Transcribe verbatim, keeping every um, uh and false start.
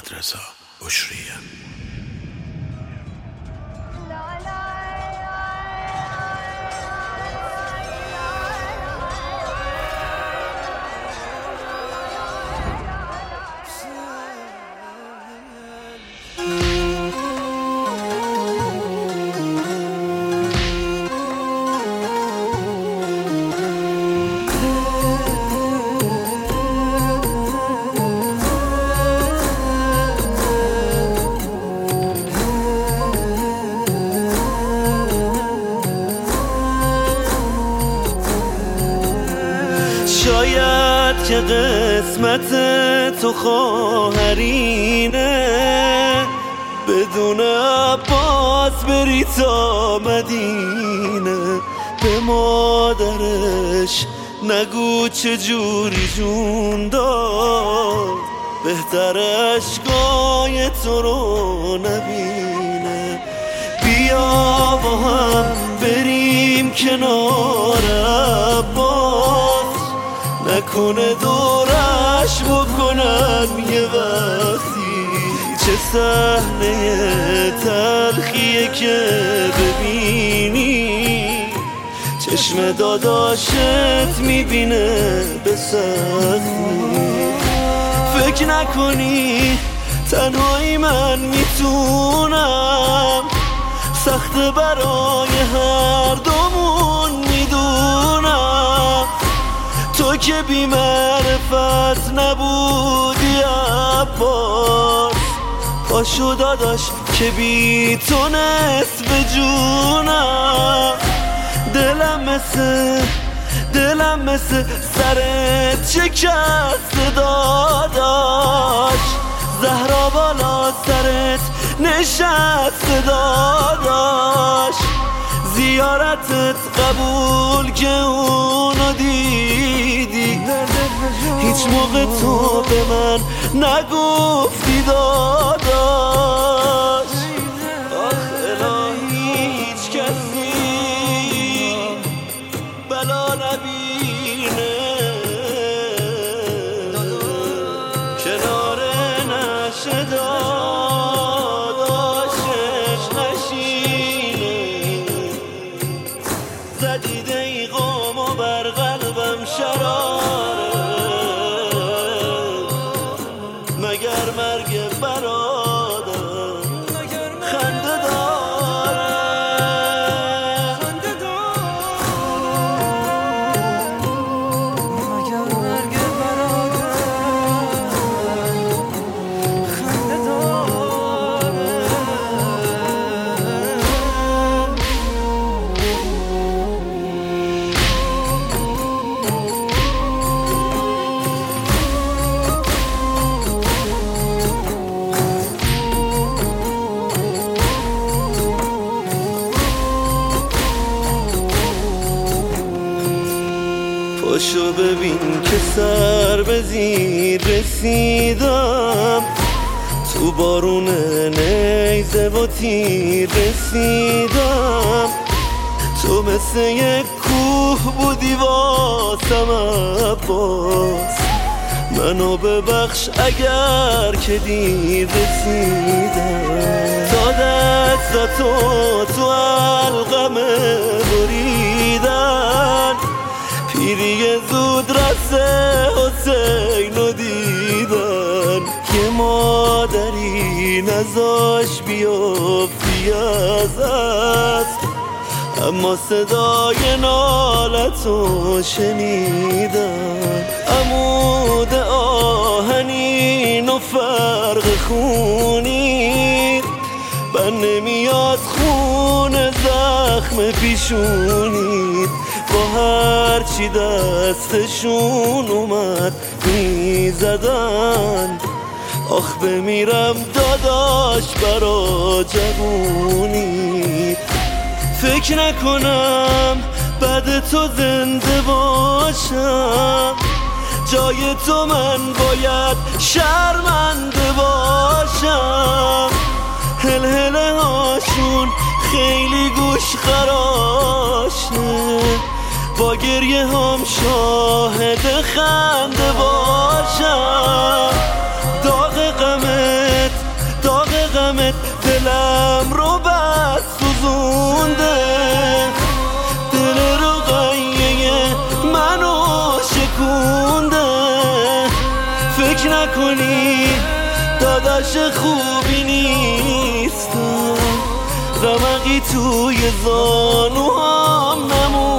رضا بشریه. شاید که قسمت تو خواهرینه بدون عباس بری تا مدینه، به مادرش نگو چه جوری جون داد، بهتر اشکای تو رو نبینه. بیا با هم بریم کنار عباس، نکنه دورش بکنن یه وقتی. چه صحنه تلخیه که ببینی چشم داداشت میبینه به سختی. فکر نکنی تنهایی من میتونم، سخت برای هر دومون میدونم. تو که بی معرفت نبودی عباس، پاشو داداش که بی تو نصف جونم. دلم مثل دلم مثل سرت شکست داداش، زهرا بالا سرت نشست داداش. زیارتت قبول که اونو دیدی، هیچ موقع تو به من نگفتی داداش. آخ الهی هیچ کسی بلا نبینه کنار نشه داداشش نشینه. زدی دیقام و بر قلبم شراره، مگر مرگ برادر خنده داره. مگر مرگ برادر خنده داره. پاشو ببین که سر به زیر رسیدم، تو بارون نیزه و تیر رسیدم. تو مثل یک کوه بودی واسم عباس، منو ببخش اگر که دیر رسیدم. تا دستاتو تو حلقم بریدن، پیری زود رسه حسین رو دیدن. یه مادری نزاش بیافتی از است، اما صدای نالتو شنیدن. عمود آهنین و فرق خونی، بر نمیاد خون زخم پیشونید. با هرچی دستشون اومد میزدن، آخ بمیرم داداش برا جوونی. فکر نکنم بعد تو زنده باشم، جای تو من باید شرمنده باشم. هلهله هاشون خیلی گوش خراشه، با گریه هم شاهد خنده باشم. داغ غم نکنی داداش خوبی نیستم، رمقی توی زانوهام نمون